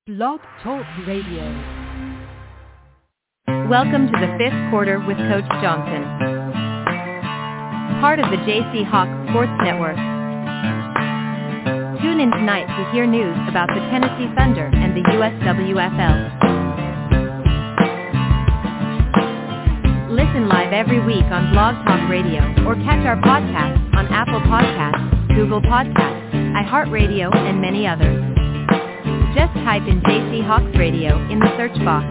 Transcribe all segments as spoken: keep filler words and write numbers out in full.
Blog Talk Radio. Welcome to the fifth quarter with Coach Johnson, part of the J C Hawk Sports Network. Tune in tonight to hear news about the Tennessee Thunder and the U S W F L. Listen live every week on Blog Talk Radio or catch our podcasts on Apple Podcasts, Google Podcasts, iHeartRadio, and many others. Just type in J C Hawks Radio in the search box.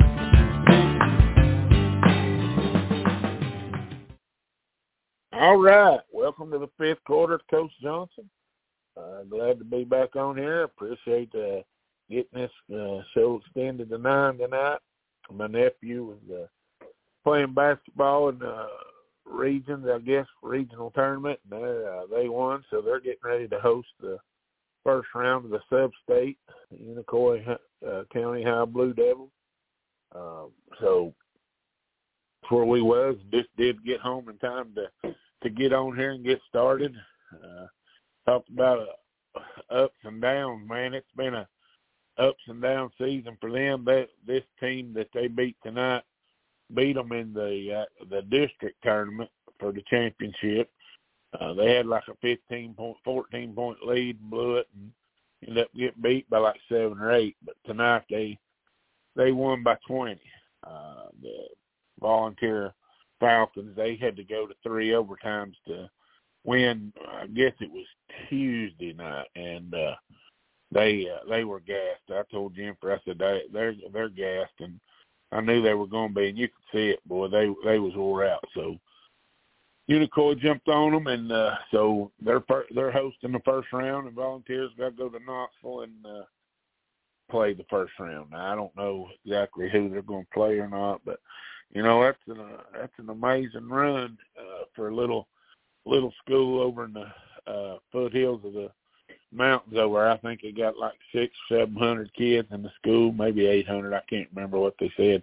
All right, welcome to the fifth quarter, Coach Johnson. Uh, glad to be back on here. Appreciate uh, getting this uh, show extended to nine tonight. My nephew was uh, playing basketball in the regions, I guess, regional tournament, and uh, they won, so they're getting ready to host the first round of the sub-state, Unicoi uh, County High Blue Devils. Um, so that's where we was. Just did get home in time to, to get on here and get started. Uh, talked about uh, ups and downs, man. It's been a ups and down season for them. That this team that they beat tonight beat them in the uh, the district tournament for the championship. Uh, they had like a fifteen point, fourteen point lead and blew it and ended up getting beat by like seven or eight. But tonight they they won by twenty. Uh, the Volunteer Falcons, they had to go to three overtimes to win. I guess it was Tuesday night, and uh, they uh, they were gassed. I told Jennifer, I said they they're they're gassed, and I knew they were going to be, and you could see it, boy. They they was wore out. So Unicoi jumped on them, and uh, so they're they're hosting the first round, and Volunteers got to go to Knoxville and uh, play the first round. Now, I don't know exactly who they're going to play or not, but you know that's an uh, that's an amazing run uh, for a little little school over in the uh, foothills of the mountains over there. I think they got like six, seven hundred kids in the school, maybe eight hundred. I can't remember what they said.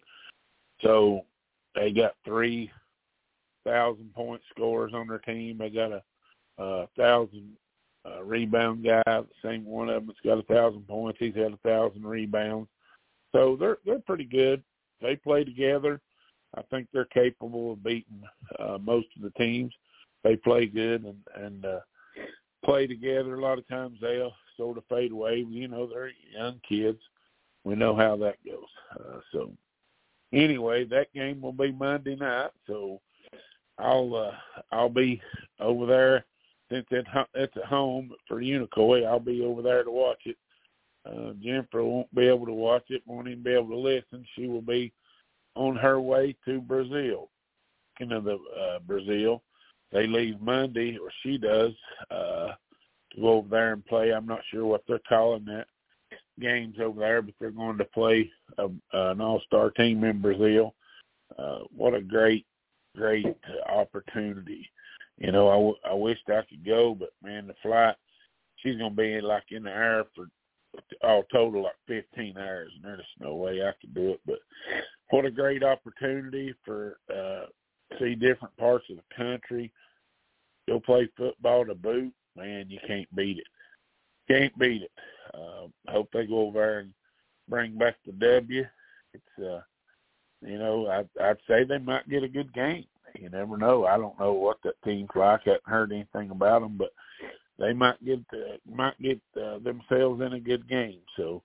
So they got three thousand point scorers on their team. They got a, a thousand uh, rebound guy. The same one of them has got a thousand points. He's had a thousand rebounds. So they're they're pretty good. They play together. I think they're capable of beating uh, most of the teams. They play good and and uh, play together. A lot of times they'll sort of fade away. You know, they're young kids. We know how that goes. Uh, so anyway, that game will be Monday night. So I'll uh, I'll be over there since it, it's at home for Unicoi. I'll be over there to watch it. Uh, Jennifer won't be able to watch it, won't even be able to listen. She will be on her way to Brazil. You know, the uh, Brazil. They leave Monday, or she does, uh, to go over there and play. I'm not sure what they're calling that games over there, but they're going to play a, uh, an all-star team in Brazil. Uh, what a great great opportunity. You know, I, w- I wished I could go, but, man, the flight, she's going to be like in the air for all total like fifteen hours, and there's no way I could do it. But what a great opportunity for uh, see different parts of the country, go play football to boot. Man, you can't beat it. Can't beat it. Uh, I hope they go over there and bring back the W. It's, uh, You know, I'd, I'd say they might get a good game. You never know. I don't know what that team's like. I haven't heard anything about them, but they might get uh, might get uh, themselves in a good game. So,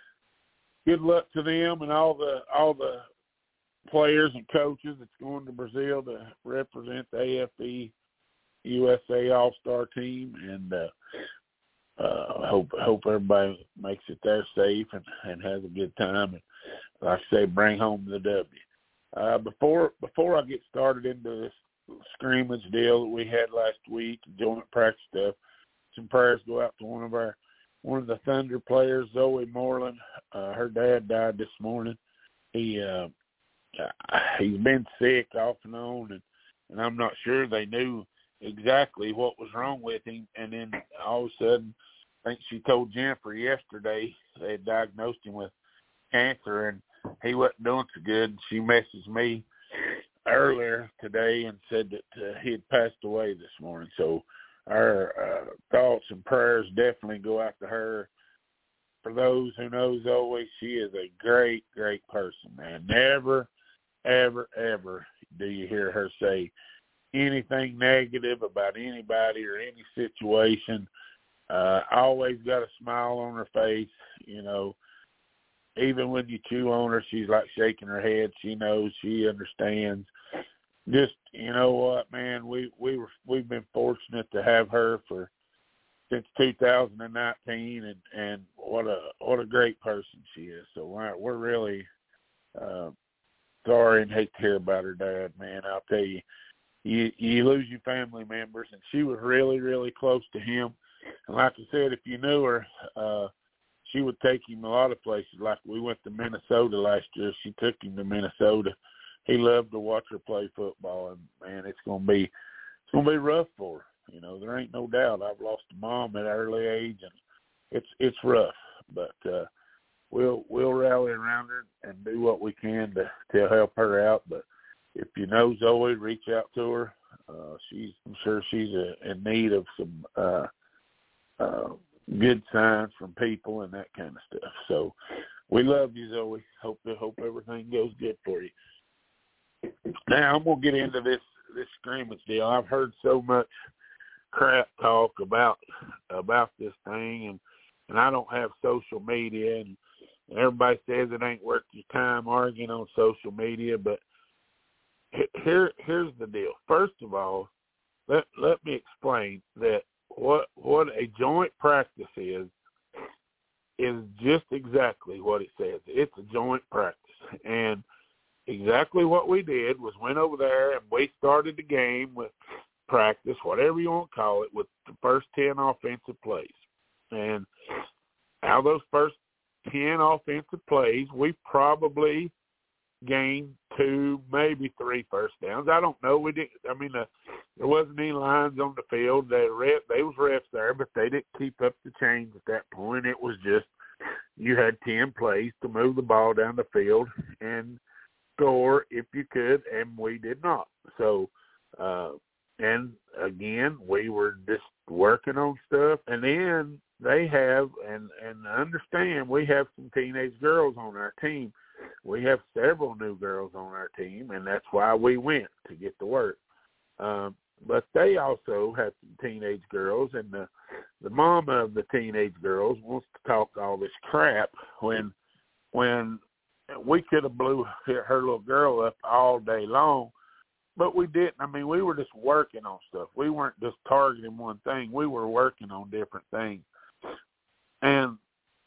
good luck to them and all the all the players and coaches that's going to Brazil to represent the A F B U S A All-Star team. And uh, uh, hope hope everybody makes it there safe and, and has a good time. And, like I say, bring home the W. Uh, before before I get started into this scrimmage deal that we had last week, joint practice stuff, some prayers go out to one of our one of the Thunder players, Zoe Moreland. Uh, her dad died this morning. He uh, he's been sick off and on, and, and I'm not sure they knew exactly what was wrong with him. And then all of a sudden, I think she told Jennifer yesterday they had diagnosed him with cancer, and he wasn't doing so good. And she messaged me earlier today and said that uh, he had passed away this morning. So our uh, thoughts and prayers definitely go out to her, for those who know Zoe, she is a great, great person, man. Never, ever, ever do you hear her say anything negative about anybody or any situation. Uh, always got a smile on her face, you know. Even when you chew on her, she's like shaking her head. She knows, she understands. Just, you know what, man, we, we were, we've been fortunate to have her for since two thousand nineteen, and, and what a what a great person she is. So we're, we're really uh, sorry and hate to hear about her dad, man. I'll tell you, you, you lose your family members, and she was really, really close to him. And like I said, if you knew her, uh, she would take him a lot of places. Like we went to Minnesota last year. She took him to Minnesota. He loved to watch her play football, and man, it's gonna be it's gonna be rough for her. You know, there ain't no doubt. I've lost a mom at an early age, and it's it's rough. But uh, we'll we'll rally around her and do what we can to to help her out. But if you know Zoe, reach out to her. Uh, she's I'm sure she's a, in need of some uh, uh, good signs from people and that kind of stuff. So we love you, Zoe. Hope hope everything goes good for you. Now I'm gonna get into this this scrimmage deal. I've heard so much crap talk about about this thing, and and I don't have social media, and, and everybody says it ain't worth your time arguing on social media. But here here's the deal. First of all, let let me explain that what what a joint practice is is just exactly what it says. It's a joint practice, and exactly what we did was went over there and we started the game with practice, whatever you want to call it, with the first ten offensive plays. And out of those first ten offensive plays, we probably gained two, maybe three first downs. I don't know. We didn't. I mean, uh, there wasn't any lines on the field. They ref, they was refs there, but they didn't keep up the chains at that point. It was just you had ten plays to move the ball down the field and score if you could, and we did not. So, uh, and again, we were just working on stuff. And then they have, and, and understand, we have some teenage girls on our team. We have several new girls on our team, and that's why we went to get to work. Um, but they also have some teenage girls, and the, the mama of the teenage girls wants to talk all this crap when when we could have blew her, her little girl up all day long, but we didn't. I mean, we were just working on stuff. We weren't just targeting one thing. We were working on different things. And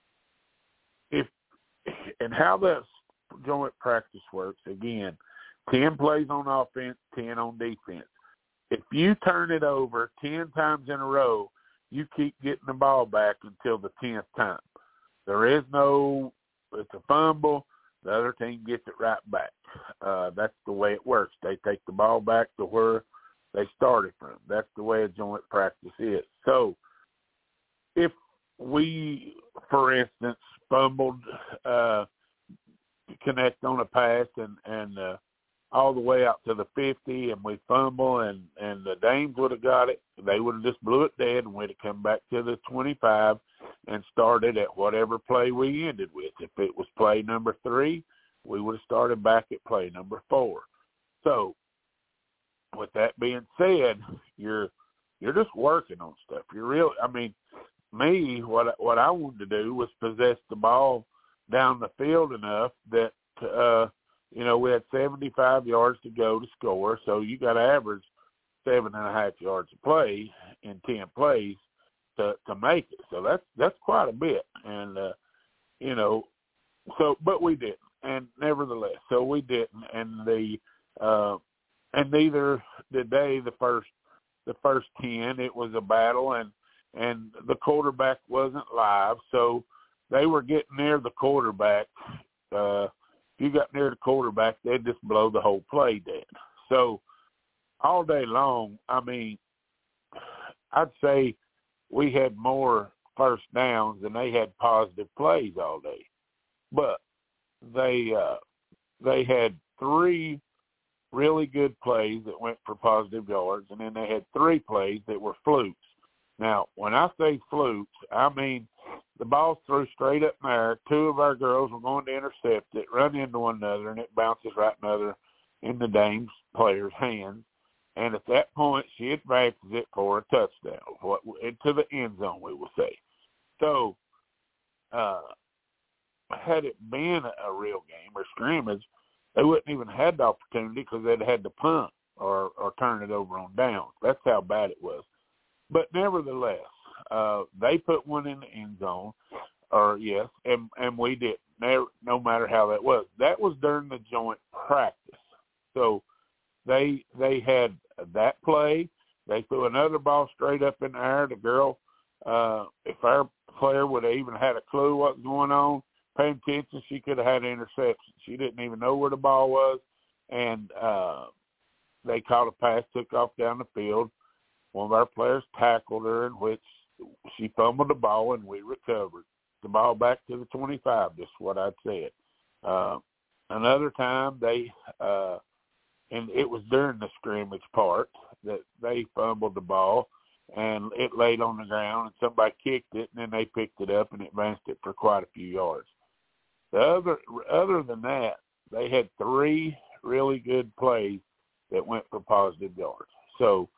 if and how that joint practice works, again, ten plays on offense, ten on defense. If you turn it over ten times in a row, you keep getting the ball back until the tenth time. There is no, it's a fumble, the other team gets it right back. Uh, that's the way it works. They take the ball back to where they started from. That's the way a joint practice is. So if we, for instance, fumbled, uh, connect on a pass and, and uh, all the way out to the fifty, and we fumble, and, and the Dames would have got it, they would have just blew it dead, and we'd have come back to the twenty-five and started at whatever play we ended with. If it was play number three, we would have started back at play number four. So with that being said, you're you're just working on stuff. You're real. I mean, me, what what I wanted to do was possess the ball down the field enough that uh, you know, we had seventy-five yards to go to score, so you got to average seven and a half yards a play in ten plays to to make it. So that's that's quite a bit, and uh, you know, so but we didn't, and nevertheless, so we didn't, and the uh, and neither did they the first the first ten. It was a battle, and and the quarterback wasn't live, so they were getting near the quarterback. Uh, if you got near the quarterback, they'd just blow the whole play dead. So all day long, I mean, I'd say we had more first downs than they had positive plays all day. But they uh, they had three really good plays that went for positive yards, and then they had three plays that were flukes. Now, when I say flukes, I mean the ball threw straight up in the air. Two of our girls were going to intercept it, run into one another, and it bounces right another in the Dames player's hands. And at that point, she advances it for a touchdown, what into the end zone, we will say. So, uh, had it been a real game or scrimmage, they wouldn't even had the opportunity because they'd had to punt or, or turn it over on downs. That's how bad it was. But nevertheless, uh, they put one in the end zone, or yes, and, and we didn't, no, no matter how that was. That was during the joint practice. So they they had that play. They threw another ball straight up in the air. The girl, uh, if our player would have even had a clue what was going on, paying attention, she could have had an interception. She didn't even know where the ball was, and uh, they caught a pass, took off down the field. One of our players tackled her, in which she fumbled the ball, and we recovered the ball back to the twenty-five. Just what I'd said. Uh, another time, they uh, and it was during the scrimmage part that they fumbled the ball, and it laid on the ground, and somebody kicked it, and then they picked it up and advanced it for quite a few yards. The other, other than that, they had three really good plays that went for positive yards. So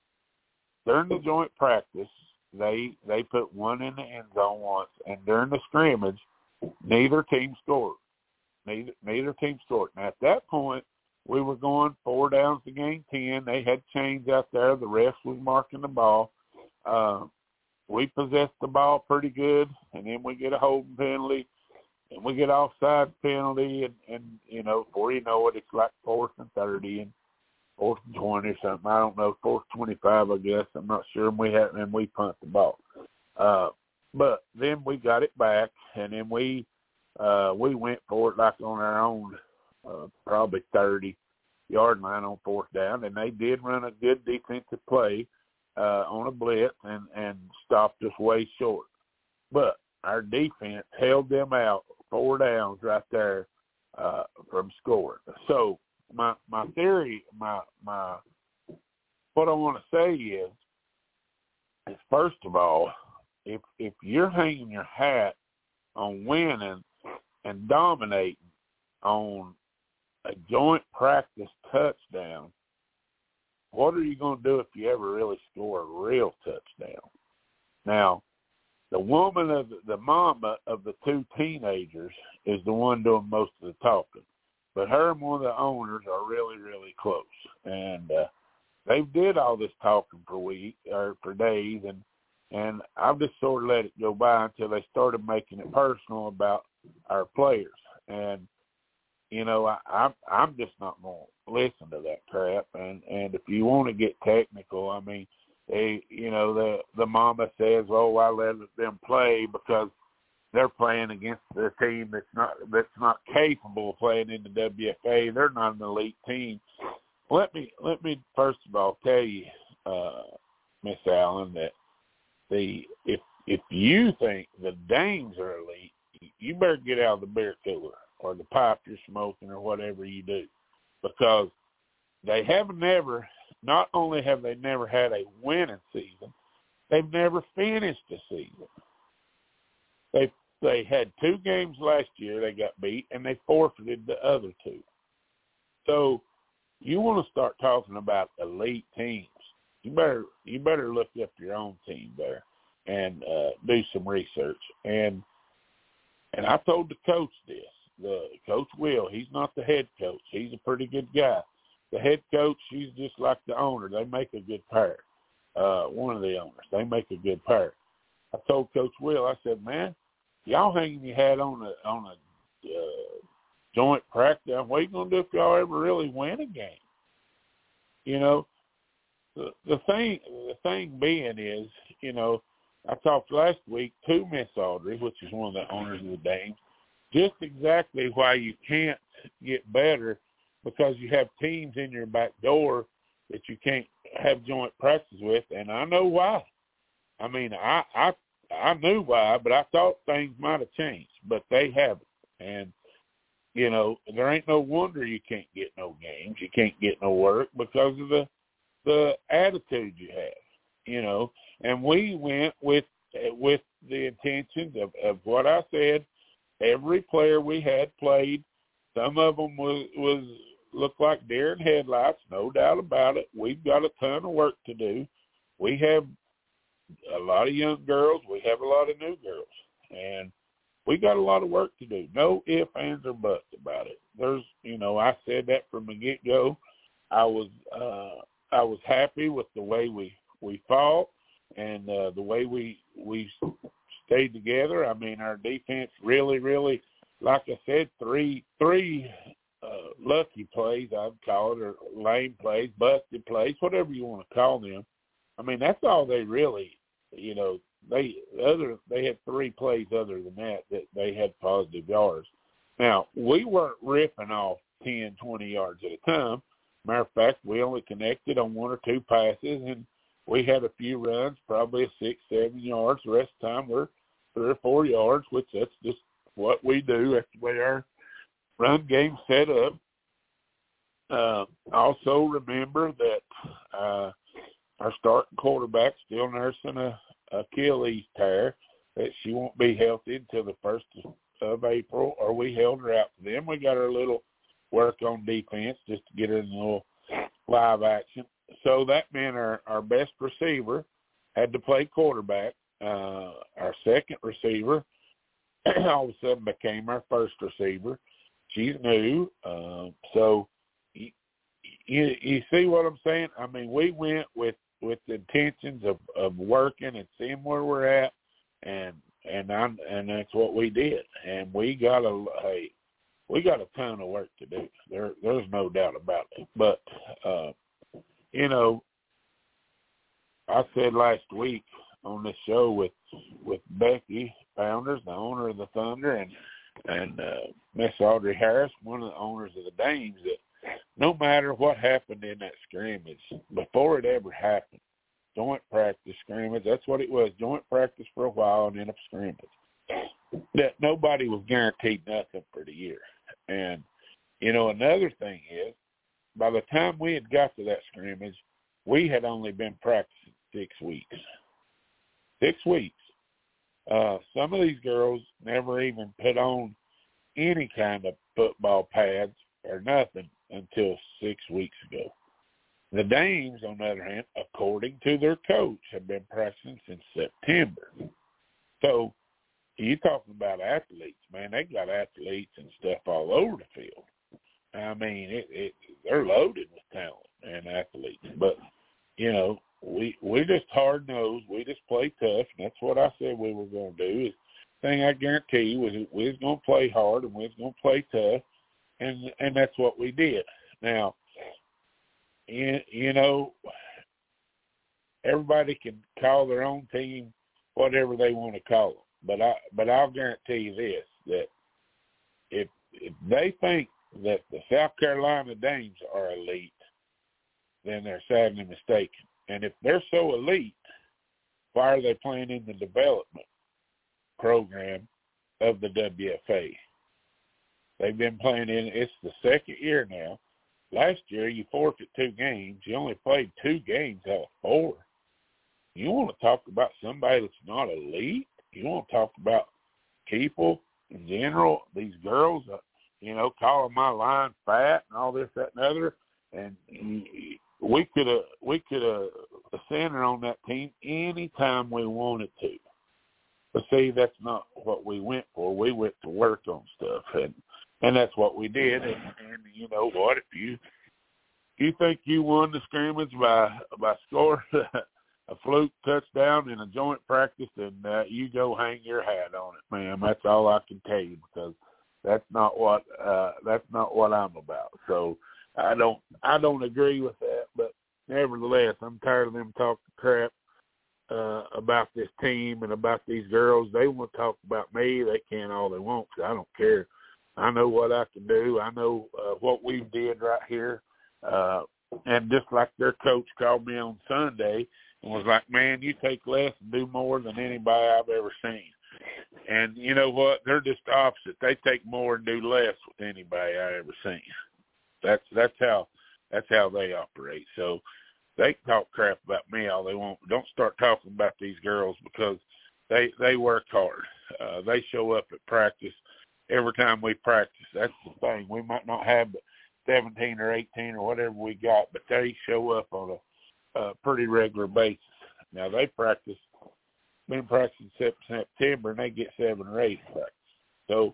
during the joint practice, they they put one in the end zone once, and during the scrimmage, neither team scored. Neither neither team scored. Now, at that point, we were going four downs to gain ten. They had chains out there. The ref was marking the ball. Uh, we possessed the ball pretty good, and then we get a holding penalty, and we get offside penalty, and, and you know, before you know it, it's like fourth and thirty and fourth and twenty or something. I don't know, fourth twenty-five, I guess. I'm not sure. And we had, and we punt the ball. Uh, but then we got it back, and then we uh, we went for it like on our own, uh, probably thirty-yard line on fourth down, and they did run a good defensive play uh, on a blitz and, and stopped us way short. But our defense held them out four downs right there uh, from scoring. So my my theory, my my what I want to say is, is first of all, if if you're hanging your hat on winning and dominating on a joint practice touchdown, what are you going to do if you ever really score a real touchdown? Now, the woman of the, the mama of the two teenagers is the one doing most of the talking, but her and one of the owners are really, really close, and uh, they did all this talking for week or for days, and and I've just sort of let it go by until they started making it personal about our players, and you know I, I'm I'm just not going to listen to that crap, and and if you want to get technical, I mean. They, you know, the the mama says, "Oh, I let them play because they're playing against a team that's not that's not capable of playing in the W F A. They're not an elite team." Let me let me first of all tell you, uh, Miss Allen, that the if if you think the Dames are elite, you better get out of the beer cooler or the pipe you're smoking or whatever you do, because they have never. Not only have they never had a winning season, they've never finished the season. They they had two games last year they got beat, and they forfeited the other two. So you want to start talking about elite teams, you better you better look up your own team there and uh, do some research. And and I told the coach this, the Coach Will. He's not the head coach. He's a pretty good guy. The head coach, she's just like the owner. They make a good pair. Uh, one of the owners, they make a good pair. I told Coach Will, I said, man, y'all hanging your hat on a on a uh, joint practice. What are you gonna do if y'all ever really win a game? You know, the the thing the thing being is, you know, I talked last week to Miss Audrey, which is one of the owners of the Dames, just exactly why you can't get better. Because you have teams in your back door that you can't have joint practice with, and I know why. I mean, I I I knew why, but I thought things might have changed, but they haven't. And you know, there ain't no wonder you can't get no games, you can't get no work because of the the attitude you have. You know, and we went with with the intentions of, of what I said. Every player we had played. Some of them was, was looked like deer in headlights, no doubt about it. We've got a ton of work to do. We have a lot of young girls. We have a lot of new girls. And we got a lot of work to do. No ifs, ands, or buts about it. There's, you know, I said that from the get-go. I was uh, I was happy with the way we, we fought and uh, the way we we stayed together. I mean, our defense really, really, like I said, three three uh, lucky plays, I'd call it, or lame plays, busted plays, whatever you want to call them. I mean, that's all they really, you know, they other they had three plays other than that that they had positive yards. Now, we weren't ripping off ten, twenty yards at a time. Matter of fact, we only connected on one or two passes, and we had a few runs, probably a six, seven yards. The rest of the time we're three or four yards, which that's just what we do. That's the way our run game's set up. Uh, also remember that uh, our starting quarterback's still nursing a Achilles tear, that she won't be healthy until the first of April, or we held her out for them. We got her a little work on defense just to get her in a little live action. So that meant our, our best receiver had to play quarterback. Uh, our second receiver all of a sudden became our first receiver. She's new. Uh, so you, you, you see what I'm saying? I mean, we went with with the intentions of, of working and seeing where we're at, and and I'm, and that's what we did. And we got a hey, we got a ton of work to do. There there's no doubt about it. But uh, you know, I said last week on this show with with Becky Founders, the owner of the Thunder, and and uh, Miss Audrey Harris, one of the owners of the Dames, that no matter what happened in that scrimmage, before it ever happened, joint practice scrimmage, that's what it was, joint practice for a while and then a scrimmage, that nobody was guaranteed nothing for the year. And, you know, another thing is, by the time we had got to that scrimmage, we had only been practicing six weeks. Six weeks. Uh, some of these girls never even put on any kind of football pads or nothing until six weeks ago. The Dames, on the other hand, according to their coach, have been practicing since September. So you talking about athletes, man, they got athletes and stuff all over the field. I mean, it, it, they're loaded with talent and athletes. But, you know, we we just hard-nosed. We just play tough, and that's what I said we were going to do. The thing I guarantee you was we was going to play hard and we was going to play tough. And and that's what we did. Now, you, you know, everybody can call their own team whatever they want to call them. But I but I'll guarantee you this, that if if they think that the South Carolina Dames are elite, then they're sadly mistaken. And if they're so elite, why are they playing in the development program of the W F A? They've been playing in, it's the second year now. Last year, you forfeit two games. You only played two games out of four. You want to talk about somebody that's not elite? You want to talk about people in general, these girls, uh, you know, calling my line fat and all this, that, and other. And we could have we could have centered on that team anytime we wanted to. But see, that's not what we went for. We went to work on stuff, and and that's what we did. And, and you know what? If you you think you won the scrimmage by by scoring a fluke touchdown in a joint practice, then uh, you go hang your hat on it, ma'am. That's all I can tell you, because that's not what uh, that's not what I'm about. So I don't I don't agree with that. But nevertheless, I'm tired of them talking crap uh, about this team and about these girls. They want to talk about me. They can all they want, because I don't care. I know what I can do. I know uh, what we did right here. Uh, and just like their coach called me on Sunday and was like, man, you take less and do more than anybody I've ever seen. And you know what? They're just the opposite. They take more and do less with anybody I ever seen. That's that's how that's how they operate. So they can talk crap about me all they want. Don't start talking about these girls, because they they work hard. Uh, they show up at practice every time we practice. That's the thing. We might not have seventeen or eighteen or whatever we got, but they show up on a, a pretty regular basis. Now, they practice, been practicing since September, and they get seven or eight practice. So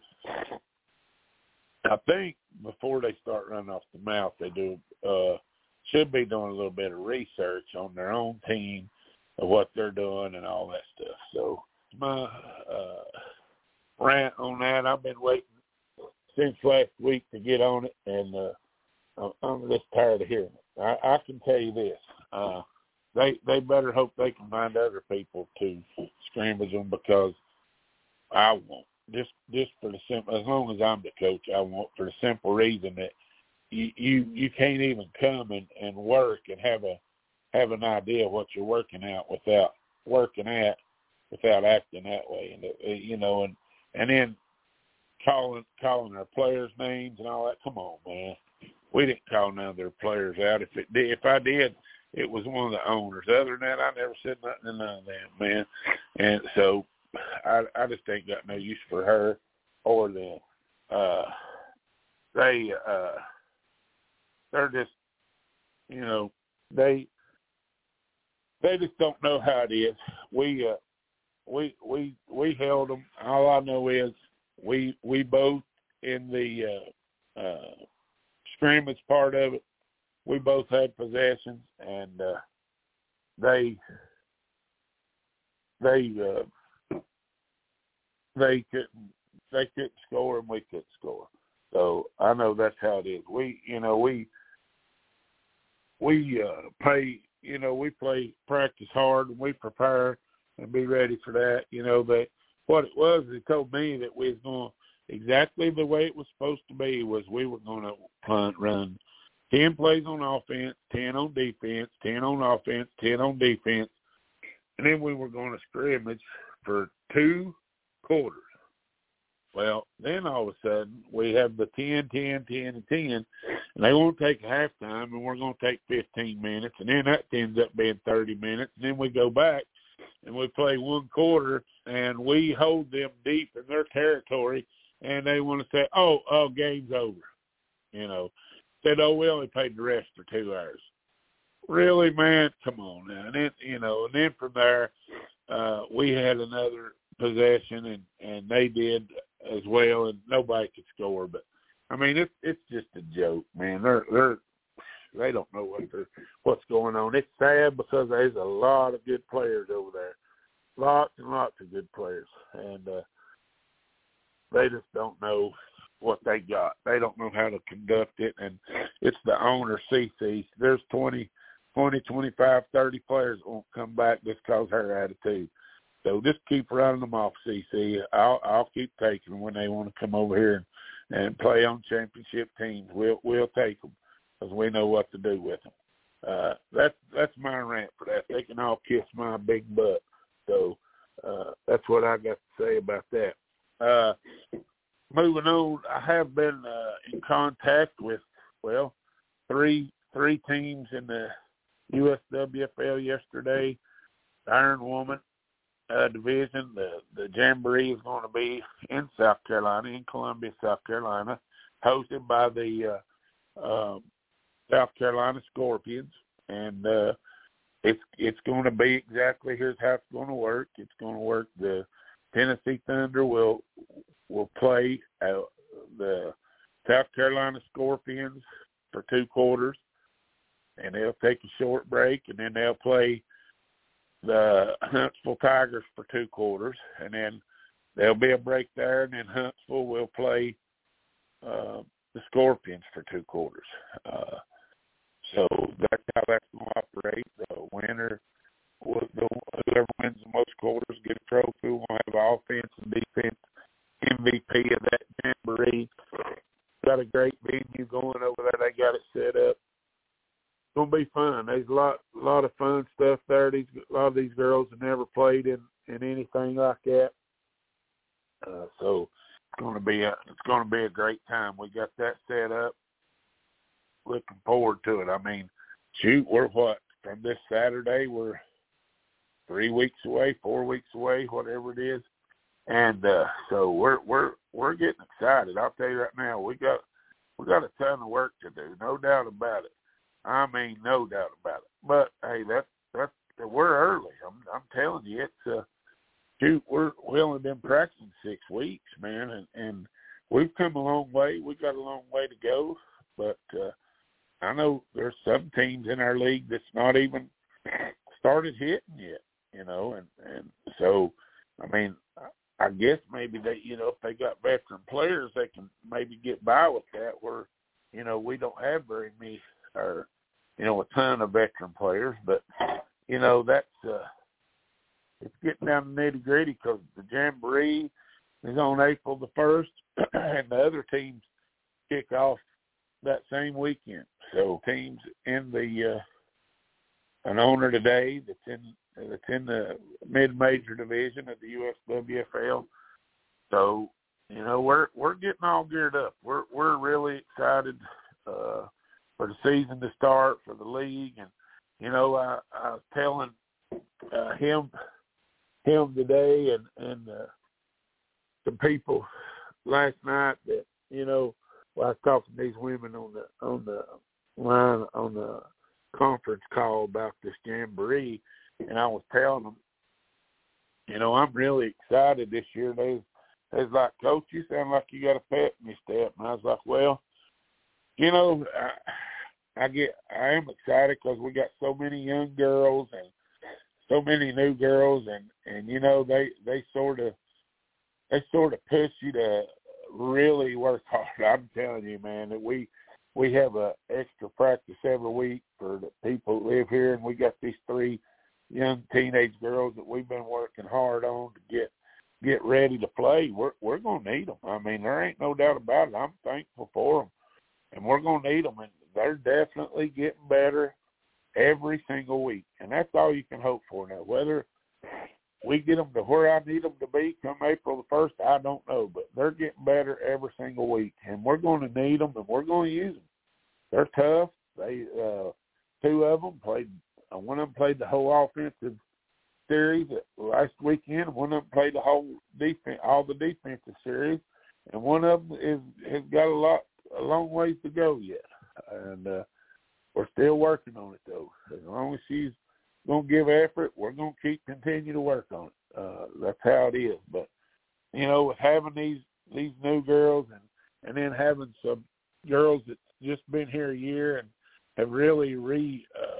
I think before they start running off the mouth, they do uh, should be doing a little bit of research on their own team of what they're doing and all that stuff. So my uh, rant on that, I've been waiting since last week to get on it, and uh, I'm just tired of hearing it. I, I can tell you this. Uh, they they better hope they can find other people to scrimmage them, because I won't. Just just for the simple, as long as I'm the coach, I won't, for the simple reason that you you, you can't even come and, and work and have a have an idea of what you're working out without working at without acting that way, and you know, and and then calling calling our players names and all that. Come on, man, we didn't call none of their players out. If it did, if I did, it was one of the owners. Other than that, I never said nothing to none of them, man. And so I, I just ain't got no use for her or them. Uh, they, uh, they're just, you know, they, they just don't know how it is. We, uh, we, we, we held them. All I know is we, we both in the uh, uh, scrimmage part of it, we both had possessions, and uh, they, they, uh, They couldn't. They couldn't score, and we couldn't score. So I know that's how it is. We, you know, we we uh, play. You know, we play practice hard, and we prepare and be ready for that. You know, but what it was, they told me that we was going exactly the way it was supposed to be. Was we were going to punt, run ten plays on offense, ten on defense, ten on offense, ten on defense, and then we were going to scrimmage for two quarters. Well, then all of a sudden we have the ten, ten, ten, and ten, and they want to take a halftime, and we're going to take fifteen minutes, and then that ends up being thirty minutes, and then we go back and we play one quarter, and we hold them deep in their territory, and they want to say, oh, oh, game's over. You know, said, oh, we only paid the rest for two hours. Really, man? Come on now. And then, you know, and then from there, uh, we had another possession, and, and they did as well, and nobody could score. But I mean, it's it's just a joke, man. They're they're they don't know what they're what's going on. It's sad because there's a lot of good players over there, lots and lots of good players, and uh, they just don't know what they got. They don't know how to conduct it, and it's the owner, C C. There's twenty, twenty, twenty-five, thirty players that won't come back just because of her attitude. So just keep running them off, C C. I'll I'll keep taking them when they want to come over here and, and play on championship teams. We'll we'll take them because we know what to do with them. Uh, that's that's my rant for that. They can all kiss my big butt. So uh, that's what I got to say about that. Uh, moving on, I have been uh, in contact with well three three teams in the U S W F L yesterday. Iron Woman Uh, division. The the Jamboree is going to be in South Carolina, in Columbia, South Carolina, hosted by the uh, uh, South Carolina Scorpions, and uh, it's it's going to be exactly here's how it's going to work. It's going to work. The Tennessee Thunder will will play uh, the South Carolina Scorpions for two quarters, and they'll take a short break, and then they'll play the Huntsville Tigers for two quarters, and then there'll be a break there, and then Huntsville will play uh, the Scorpions for two quarters. Uh, so that's how that's going to operate. The winner, will, the, whoever wins the most quarters, get a trophy. We'll have offense and defense M V P of that Jamboree. Got a great venue going over there. They got it set up. Gonna be fun. There's a lot, lot of fun stuff there. These, a lot of these girls have never played in, in anything like that. Uh, so it's gonna be a, it's gonna be a great time. We got that set up. Looking forward to it. I mean, shoot, we're what from this Saturday? We're three weeks away, four weeks away, whatever it is. And uh, so we're we're we're getting excited. I'll tell you right now, we got we got a ton of work to do, no doubt about it. I mean, no doubt about it. But hey, that's that's we're early. I'm I'm telling you, it's uh, shoot, we're we only been practicing six weeks, man, and and we've come a long way. We got a long way to go, but uh, I know there's some teams in our league that's not even started hitting yet, you know, and and so I mean. I guess maybe they, you know, if they got veteran players, they can maybe get by with that. Where, you know, we don't have very many, or you know, a ton of veteran players. But you know, that's uh, it's getting down to nitty gritty because the Jamboree is on April the first, and the other teams kick off that same weekend. So teams in the uh, an owner today that's in. That's in the mid-major division of the U S W F L. So, you know, we're we're getting all geared up. We're we're really excited uh, for the season to start, for the league. And, you know, I, I was telling uh, him him today and, and uh, some people last night that, you know, well, I was talking to these women on the on the line, on the conference call about this Jamboree. And I was telling them, you know, I'm really excited this year. They, they was like, Coach, you sound like you got a pep in your step. And I was like, well, you know, I, I get, I am excited because we got so many young girls and so many new girls, and, and you know, they, they sort of, they sort of push you to really work hard. I'm telling you, man, that we, we have a extra practice every week for the people who live here, and we got these three young teenage girls that we've been working hard on to get get ready to play. We're we're gonna need them. I mean, there ain't no doubt about it. I'm thankful for them, and we're gonna need them. And they're definitely getting better every single week, and that's all you can hope for now. Whether we get them to where I need them to be come April the first, I don't know, but they're getting better every single week, and we're going to need them, and we're going to use them. They're tough. They uh, two of them played. Uh, one of them played the whole offensive series last weekend. One of them played the whole defense, all the defensive series, and one of them is has got a lot, a long ways to go yet. And uh, we're still working on it, though. As long as she's going to give effort, we're going to keep continue to work on it. Uh, that's how it is. But you know, with having these these new girls and and then having some girls that's just been here a year and have really re. Uh,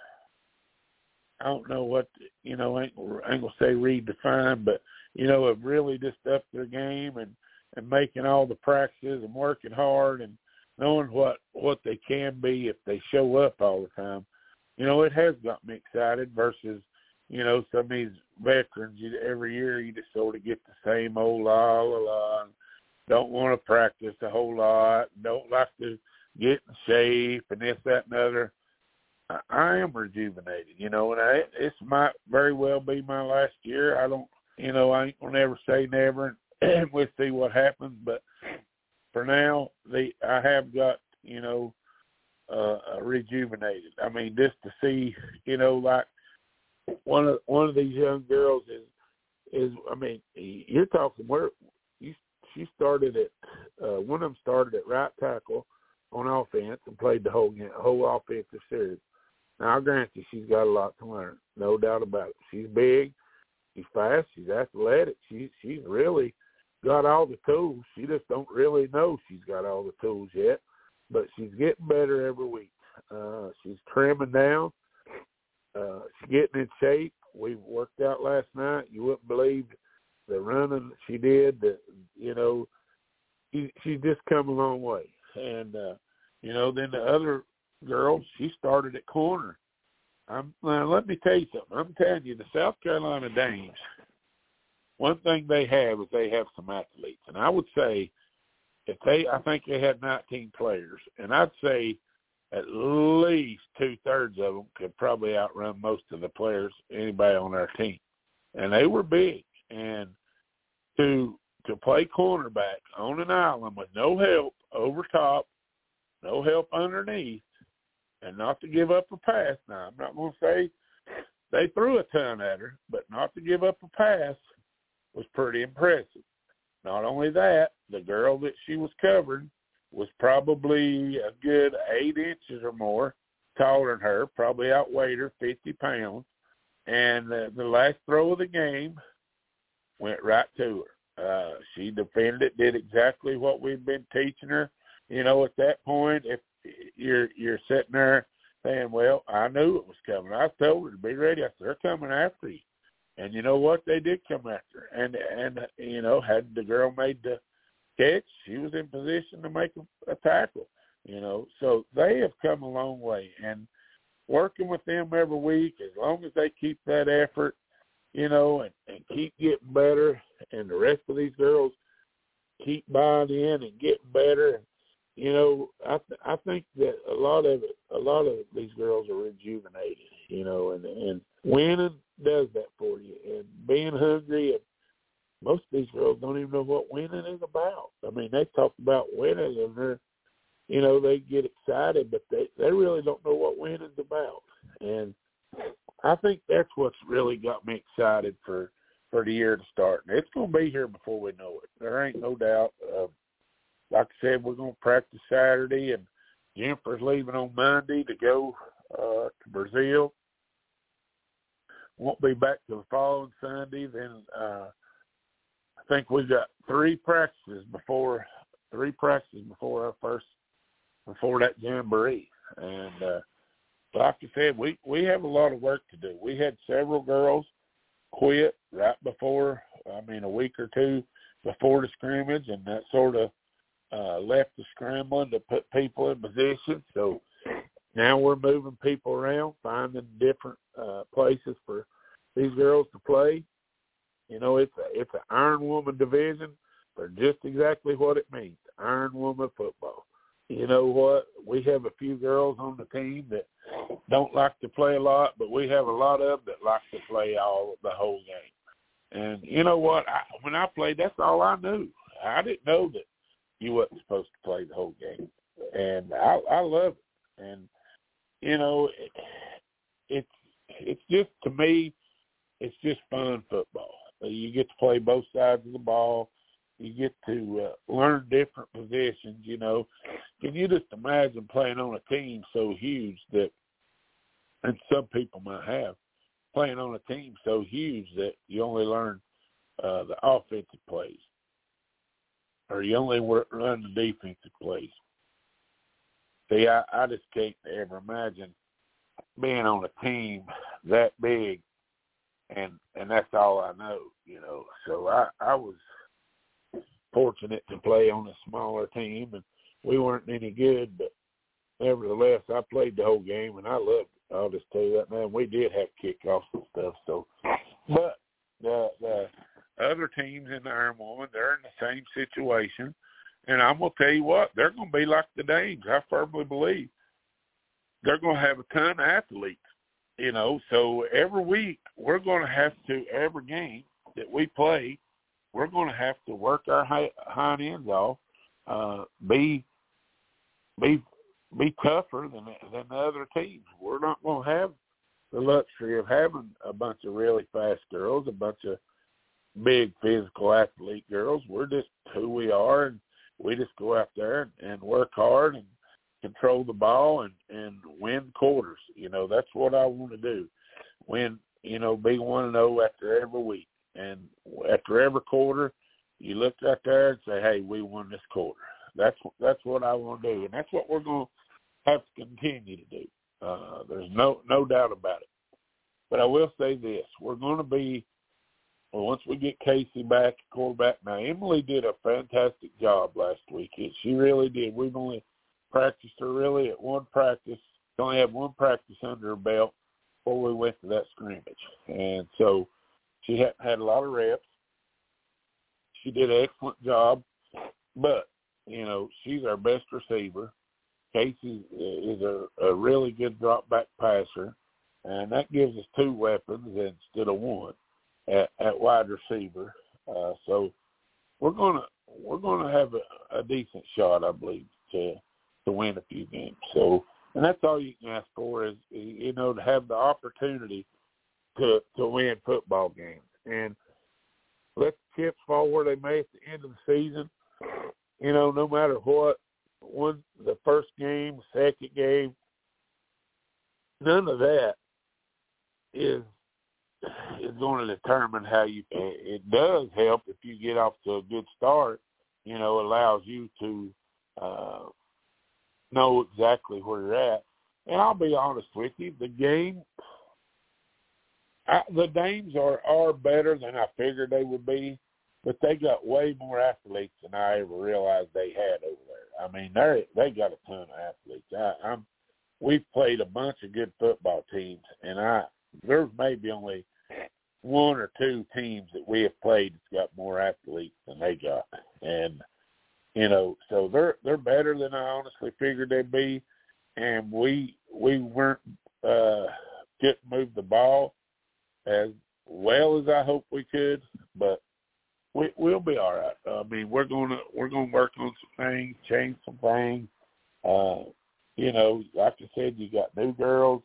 I don't know what, you know, I ain't, I ain't going to say redefined, but, you know, have really just upped their game and, and making all the practices and working hard and knowing what, what they can be if they show up all the time. You know, it has got me excited versus, you know, some of these veterans, you, every year you just sort of get the same old la, la, la, and don't want to practice a whole lot, don't like to get in shape and this, that, and other. I am rejuvenated, you know, and I, this might very well be my last year. I don't, you know, I ain't gonna never say never, and we'll see what happens. But for now, the I have got, you know, uh, rejuvenated. I mean, just to see, you know, like one of one of these young girls is is. I mean, you're talking where you she started at uh, one of them started at right tackle on offense and played the whole game, whole offensive series. Now, granted, she's got a lot to learn, no doubt about it. She's big, she's fast, she's athletic. She, she's really got all the tools. She just don't really know she's got all the tools yet, but she's getting better every week. Uh, she's trimming down. Uh, she's getting in shape. We worked out last night. You wouldn't believe the running she did. The, you know, she, she's just come a long way. And, uh, you know, then the other girl, she started at corner. I'm, now, let me tell you something. I'm telling you, the South Carolina Dames, one thing they have is they have some athletes. And I would say if they, I think they had nineteen players, and I'd say at least two-thirds of them could probably outrun most of the players, anybody on our team. And they were big. And to to play cornerback on an island with no help over top, no help underneath, and not to give up a pass. Now, I'm not going to say they threw a ton at her, but not to give up a pass was pretty impressive. Not only that, the girl that she was covering was probably a good eight inches or more taller than her, probably outweighed her fifty pounds. And uh, the last throw of the game went right to her. Uh, she defended it, did exactly what we've been teaching her. You know, at that point, if you're you're sitting there saying, well, I knew it was coming. I told her to be ready. I said, they're coming after you. And you know what? They did come after her. And, and you know, had the girl made the catch, she was in position to make a, a tackle. You know, so they have come a long way. And working with them every week, as long as they keep that effort, you know, and, and keep getting better, and the rest of these girls keep buying in and getting better, you know, I th- I think that a lot of it, a lot of these girls are rejuvenated, you know, and and winning does that for you, and being hungry. And most of these girls don't even know what winning is about. I mean, they talk about winning, and they're, you know, they get excited, but they they really don't know what winning's about. And I think that's what's really got me excited for for the year to start. And it's going to be here before we know it. There ain't no doubt. Uh, Like I said, we're going to practice Saturday, and Jennifer's leaving on Monday to go uh, to Brazil. Won't be back till the following Sunday. Then uh, I think we got three practices before three practices before our first before that jamboree. And uh, like I said, we we have a lot of work to do. We had several girls quit right before, I mean, a week or two before the scrimmage, and that sort of Uh, left the scrambling to put people in position. So now we're moving people around, finding different uh, places for these girls to play. You know, it's a, it's an Iron Woman division for just exactly what it means, Iron Woman football. You know what? We have a few girls on the team that don't like to play a lot, but we have a lot of them that like to play all the whole game. And you know what? I, when I played, that's all I knew. I didn't know that you wasn't supposed to play the whole game. And I, I love it. And, you know, it, it's, it's just, to me, it's just fun football. You get to play both sides of the ball. You get to uh, learn different positions, you know. Can you just imagine playing on a team so huge that, and some people might have, playing on a team so huge that you only learn uh, the offensive plays, or you only run the defensive plays. See, I, I just can't ever imagine being on a team that big, and and that's all I know, you know. So I, I was fortunate to play on a smaller team, and we weren't any good, but nevertheless, I played the whole game, and I loved it. I'll just tell you that, man. We did have kickoffs and stuff, so, but the the other teams in the Iron Woman, they're in the same situation. And I'm going to tell you what, they're going to be like the Dames. I firmly believe they're going to have a ton of athletes, you know. So every week we're going to have to, every game that we play, we're going to have to work our hind ends off, uh, be be be tougher than than the other teams. We're not going to have the luxury of having a bunch of really fast girls, a bunch of big physical athlete girls. We're just who we are, and we just go out there and, and work hard and control the ball and, and win quarters. You know, that's what I want to do. Win, you know, be one and oh after every week. And after every quarter, you look out there and say, hey, we won this quarter. That's, that's what I want to do. And that's what we're going to have to continue to do. Uh, there's no, no doubt about it. But I will say this, we're going to be, well, once we get Casey back, quarterback. Now, Emily did a fantastic job last week. She really did. We've only practiced her really at one practice. We only had one practice under her belt before we went to that scrimmage. And so she hadn't had a lot of reps. She did an excellent job. But, you know, she's our best receiver. Casey is a, a really good drop-back passer. And that gives us two weapons instead of one at, at wide receiver. Uh, so we're gonna we're gonna have a, a decent shot, I believe, to to win a few games. So, and that's all you can ask for is, you know, to have the opportunity to to win football games. And let the chips fall where they may at the end of the season. You know, no matter what, one the first game, second game, none of that is is going to determine how you. It does help if you get off to a good start. You know, allows you to uh, know exactly where you're at. And I'll be honest with you, the game, I, the Dames are, are better than I figured they would be, but they got way more athletes than I ever realized they had over there. I mean, they they got a ton of athletes. I, I'm, we've played a bunch of good football teams, and I there's maybe only one or two teams that we have played that's got more athletes than they got, and you know, so they're they're better than I honestly figured they'd be. And we we weren't uh, couldn't move the ball as well as I hoped we could, but we we'll be all right. I mean, we're gonna we're gonna work on some things, change some things. Uh, you know, like I said, you got new girls,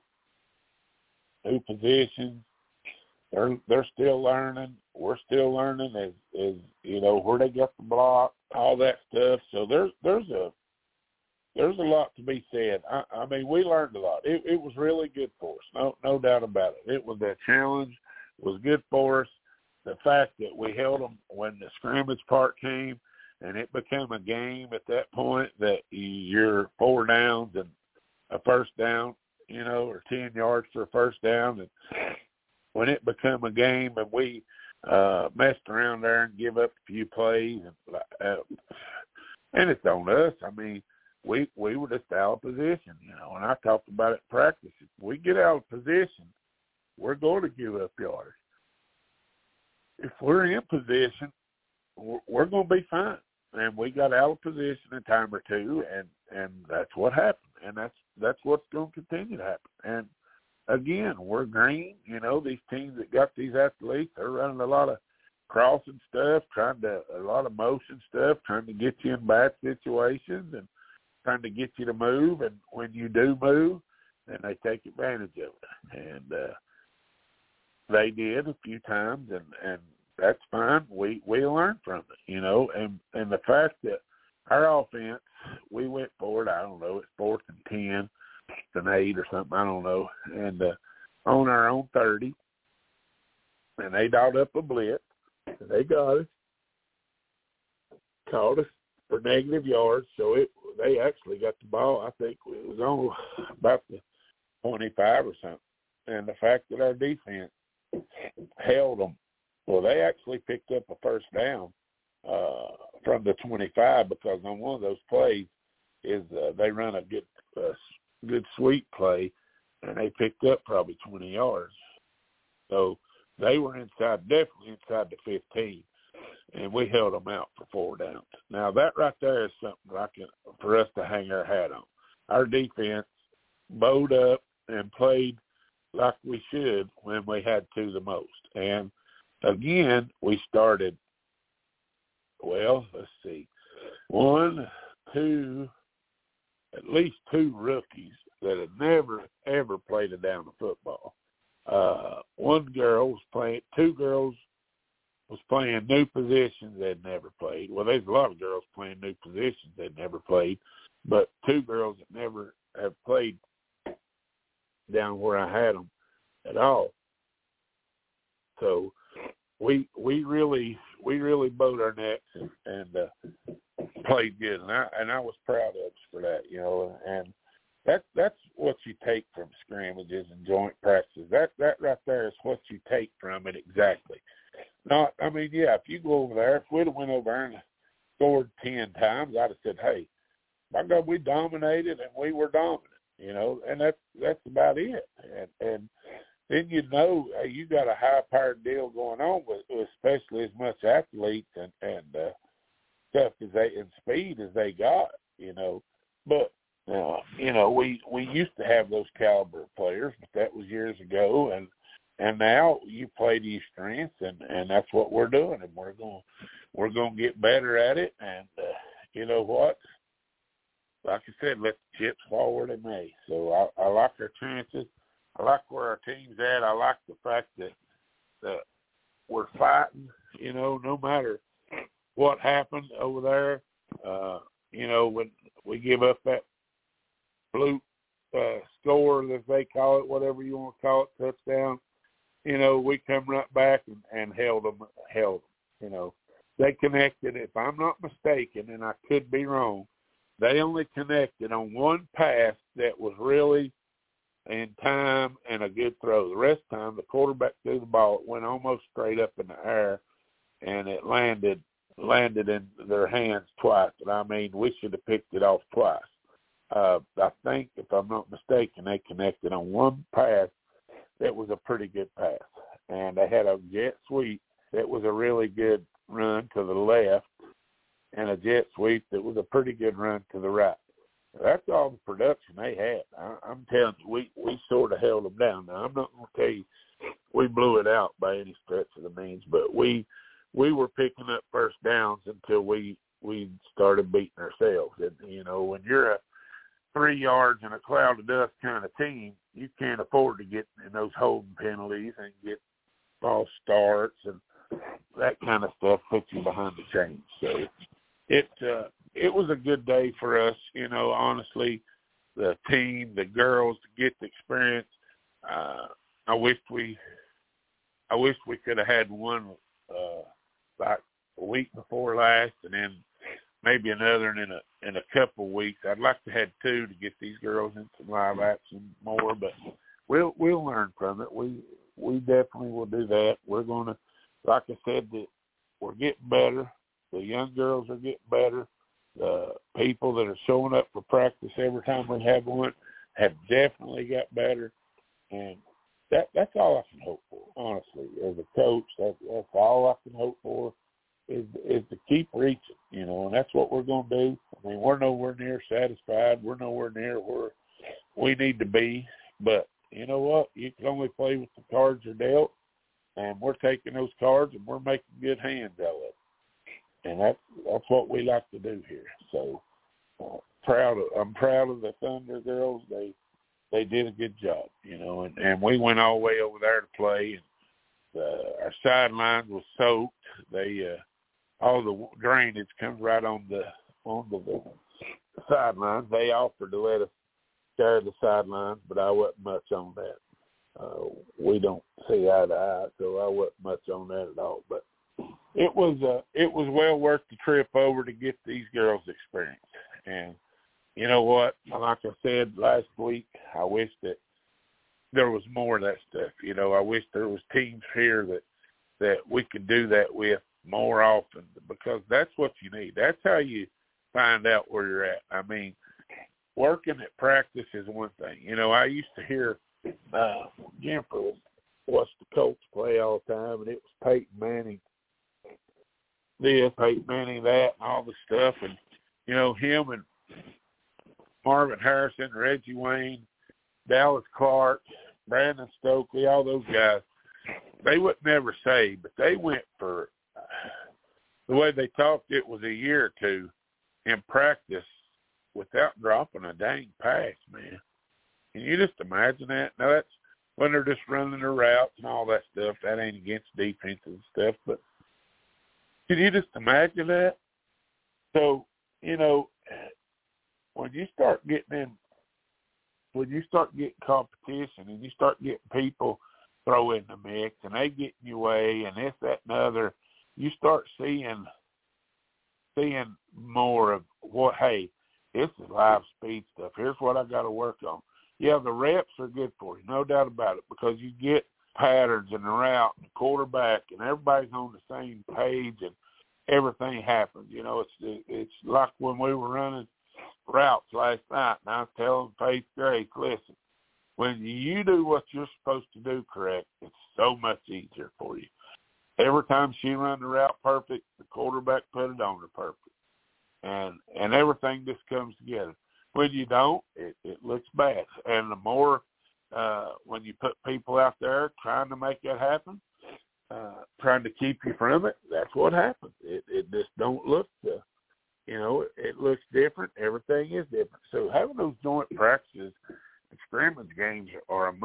new positions. They're they're still learning. We're still learning as as you know where they get the block, all that stuff. So there's there's a There's a lot to be said. I, I mean, we learned a lot. It, it was really good for us, no no doubt about it. It was a challenge. It was good for us. The fact that we held them when the scrimmage part came, and it became a game at that point that you're four downs and a first down, you know, or ten yards for a first down. And when it became a game and we uh, messed around there and give up a few plays, and, uh, and it's on us. I mean, We we were just out of position, you know, and I talked about it in practice. If we get out of position, we're going to give up yards. If we're in position, we're, we're going to be fine. And we got out of position a time or two, and, and that's what happened. And that's that's what's going to continue to happen. And, again, we're green. You know, these teams that got these athletes, they're running a lot of crossing stuff, trying to a lot of motion stuff, trying to get you in bad situations, and trying to get you to move, and when you do move, then they take advantage of it. And uh, they did a few times, and, and that's fine. We we learned from it, you know, and, and the fact that our offense, we went forward, I don't know, it's fourth and ten, an eight or something, I don't know, and uh, on our own thirty, and they dialed up a blitz, and they got us, caught us for negative yards, so it they actually got the ball. I think it was on about the twenty-five or something. And the fact that our defense held them, well, they actually picked up a first down uh, from the twenty-five, because on one of those plays is uh, they run a good uh, good sweep play, and they picked up probably twenty yards. So they were inside, definitely inside the fifteen. And we held them out for four downs. Now, that right there is something I can, for us to hang our hat on. Our defense bowed up and played like we should when we had to the most. And, again, we started, well, let's see, one, two, at least two rookies that had never, ever played a down of football. Uh, one girl was playing, two girls was playing new positions they'd never played. Well, there's a lot of girls playing new positions they'd never played, but two girls that never have played down where I had them at all. So we we really we really bowed our necks and, and uh, played good, and I and I was proud of us for that, you know. And that that's what you take from scrimmages and joint practices. That that right there is what you take from it exactly. Not, I mean, yeah, if you go over there, if we'd have went over there and scored ten times, I'd have said, hey, my God, we dominated and we were dominant, you know, and that's, that's about it. And, and then you know hey, you got a high-powered deal going on with, especially as much athletes and, and uh, stuff as they, and speed as they got, you know. But, uh, you know, we, we used to have those caliber players, but that was years ago, and And now you play to your strengths, and, and that's what we're doing, and we're going we're going to get better at it. And uh, you know what? Like I said, let the chips fall where they may. So I, I like our chances. I like where our team's at. I like the fact that that we're fighting. You know, no matter what happened over there. Uh, you know, when we give up that fluke uh, score, as they call it, whatever you want to call it, touchdown. You know, we come right back and, and held them, held them. You know, they connected, if I'm not mistaken, and I could be wrong, they only connected on one pass that was really in time and a good throw. The rest of the time, the quarterback threw the ball. It went almost straight up in the air, and it landed landed in their hands twice. And I mean, we should have picked it off twice. Uh, I think, if I'm not mistaken, they connected on one pass that was a pretty good pass. And they had a jet sweep that was a really good run to the left and a jet sweep that was a pretty good run to the right. That's all the production they had. I, I'm telling you, we, we sort of held them down. Now, I'm not going to tell you we blew it out by any stretch of the means, but we we were picking up first downs until we, we started beating ourselves. And, you know, when you're a three yards in a cloud of dust kind of team, you can't afford to get in those holding penalties and get false starts and that kind of stuff puts you behind the chains. So it uh, it was a good day for us, you know, honestly, the team, the girls to get the experience. Uh, I wished we I wished we could have had one uh, like a week before last and then maybe another in a in a couple of weeks. I'd like to have two to get these girls in some live action more, but we'll we'll learn from it. We we definitely will do that. We're gonna, like I said, that we're getting better. The young girls are getting better. The people that are showing up for practice every time we have one have definitely got better, and that that's all I can hope for. Honestly, as a coach, that, that's all I can hope for. Is, is to keep reaching, you know, and that's what we're going to do. I mean, we're nowhere near satisfied. We're nowhere near where we need to be. But you know what? You can only play with the cards you're dealt, and we're taking those cards and we're making good hands out of it. And that's that's what we like to do here. So uh, proud of I'm proud of the Thunder girls. They they did a good job, you know, and, and we went all the way over there to play. And uh, our sidelines was soaked. They uh, all the drainage comes right on the on the sidelines. They offered to let us share the sidelines, but I wasn't much on that. Uh, we don't see eye to eye, so I wasn't much on that at all. But it was uh, it was well worth the trip over to get these girls' experience. And you know what? Like I said last week, I wish that there was more of that stuff. You know, I wish there was teams here that that we could do that with more often, because that's what you need. That's how you find out where you're at. I mean, working at practice is one thing. You know, I used to hear uh, Jennifer watched the Colts play all the time, and it was Peyton Manning this, Peyton Manning that, and all the stuff. And, you know, him and Marvin Harrison, Reggie Wayne, Dallas Clark, Brandon Stokely, all those guys, they would never say, but they went for the way they talked, it was a year or two in practice without dropping a dang pass, man. Can you just imagine that? Now, that's when they're just running their routes and all that stuff. That ain't against defense and stuff, but can you just imagine that? So, you know, when you start getting in, when you start getting competition and you start getting people throw in the mix and they get in your way and this, that, and the other, you start seeing seeing more of what, hey, this is live speed stuff. Here's what I got to work on. Yeah, the reps are good for you, no doubt about it, because you get patterns in the route and the quarterback and everybody's on the same page and everything happens. You know, it's it's like when we were running routes last night, and I was telling Faith Grace, listen, when you do what you're supposed to do correct, it's so much easier for you. Every time she run the route perfect, the quarterback put it on her perfect. And and everything just comes together. When you don't, it, it looks bad. And the more uh, when you put people out there trying to make that happen, uh, trying to keep you from it, that's what happens. It, it just don't look, uh, you know, it, it looks different. Everything is different. So having those joint practices and scrimmage games are a must.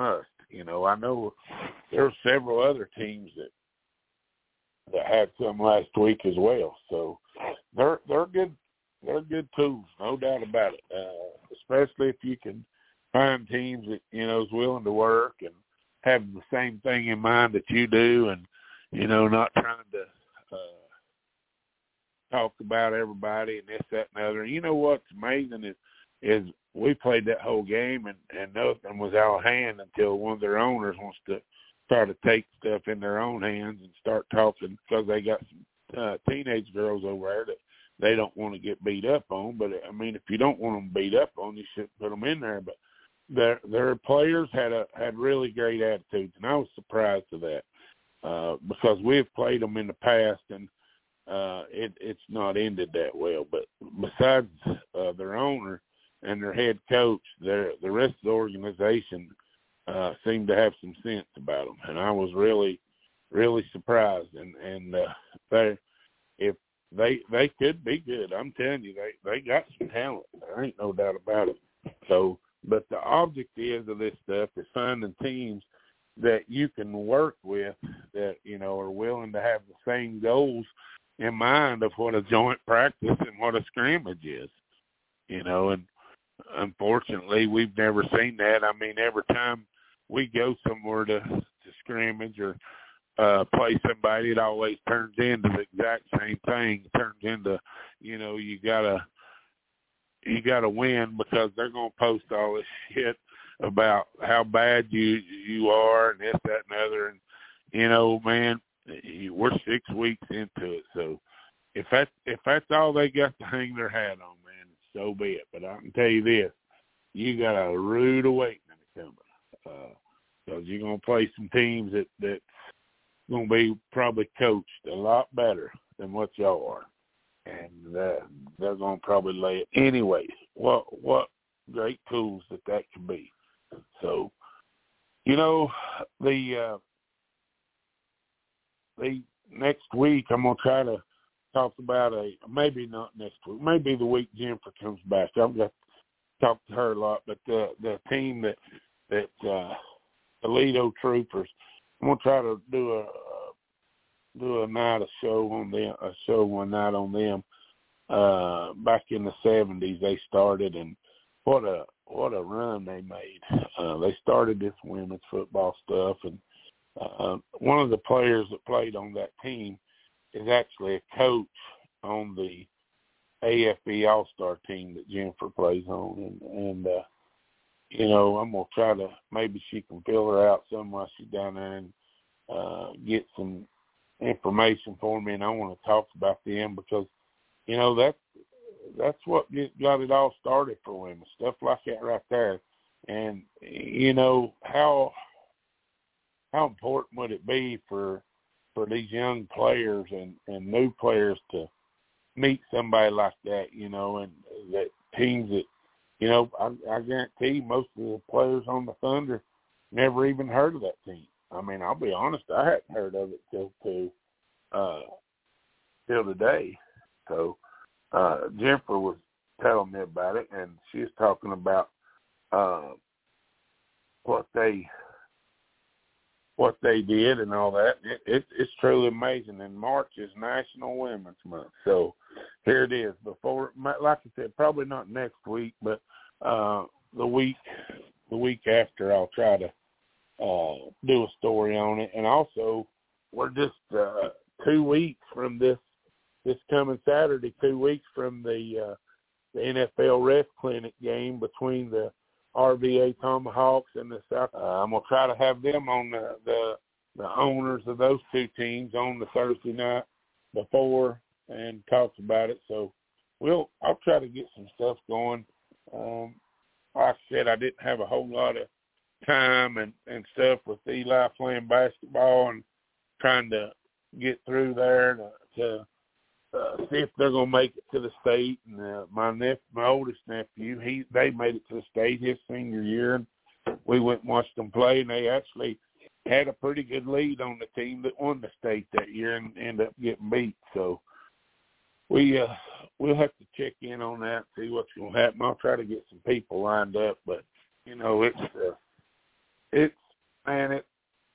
You know, I know there were several other teams that that had some last week as well. So they're they're good they're good tools, no doubt about it. Uh, especially if you can find teams that, you know, is willing to work and have the same thing in mind that you do, and, you know, not trying to uh, talk about everybody and this, that, and the other. You know what's amazing is is we played that whole game and, and nothing was out of hand until one of their owners wants to try to take stuff in their own hands and start talking, because they got some uh, teenage girls over there that they don't want to get beat up on. But, I mean, if you don't want them beat up on, you shouldn't put them in there. But their their players had a had really great attitudes, and I was surprised to that uh, because we've played them in the past, and uh, it, it's not ended that well. But besides uh, their owner and their head coach, their the rest of the organization uh, seemed to have some sense about them, and I was really, really surprised. And and uh, they, if they they could be good, I'm telling you, they they got some talent. There ain't no doubt about it. So. But the object is of this stuff is finding teams that you can work with that, you know, are willing to have the same goals in mind of what a joint practice and what a scrimmage is, you know. And unfortunately, we've never seen that. I mean, every time we go somewhere to, to scrimmage or uh, play somebody, it always turns into the exact same thing. It turns into, you know, you got to, you got to win because they're going to post all this shit about how bad you you are and this, that, and the other. And, you know, man, we're six weeks into it. So if, that, if that's all they got to hang their hat on, man, so be it. But I can tell you this, you got a rude awakening coming because uh, you're going to play some teams that, that's going to be probably coached a lot better than what y'all are. And uh, they're going to probably lay it. Anyways, what what great tools that that could be. So, you know, the uh, the next week I'm going to try to talk about a, maybe not next week, maybe the week Jennifer comes back. I've got to talk to her a lot, but the, the team that, that uh, Toledo Troopers, I'm going to try to do a, do a night a show on them, a show one night on them. Uh, back in the seventies, they started, and what a what a run they made. Uh, they started this women's football stuff, and uh, one of the players that played on that team is actually a coach on the A F B All-Star team that Jennifer plays on, and, and uh, you know, I'm gonna try to, maybe she can fill her out some while she's down there and uh, get some information for me, and I want to talk about them because, you know, that's that's what got it all started for women, stuff like that right there. And you know, how how important would it be for for these young players and, and new players to meet somebody like that, you know, and that teams that, you know, I, I guarantee most of the players on the Thunder never even heard of that team. I mean, I'll be honest, I hadn't heard of it till to uh, till today. So uh, Jennifer was telling me about it, and she was talking about uh, what they what they did and all that. It, it, it's truly amazing. And March is National Women's Month, so here it is. Before, like I said, probably not next week, but uh, the week the week after, I'll try to Uh, do a story on it. And also, we're just uh, two weeks from this this coming Saturday, two weeks from the uh, the N F L Ref Clinic game between the R V A Tomahawks and the South. Uh, I'm gonna try to have them on the, the the owners of those two teams on the Thursday night before and talk about it. So we'll I'll try to get some stuff going. Um, like I said, I didn't have a whole lot of time and, and stuff with Eli playing basketball and trying to get through there to, to uh, see if they're going to make it to the state. And uh, my nep- my oldest nephew, he they made it to the state his senior year, and we went and watched them play, and they actually had a pretty good lead on the team that won the state that year and ended up getting beat. So we, uh, we'll have to check in on that, see what's going to happen. I'll try to get some people lined up, but, you know, it's uh, – It's man, it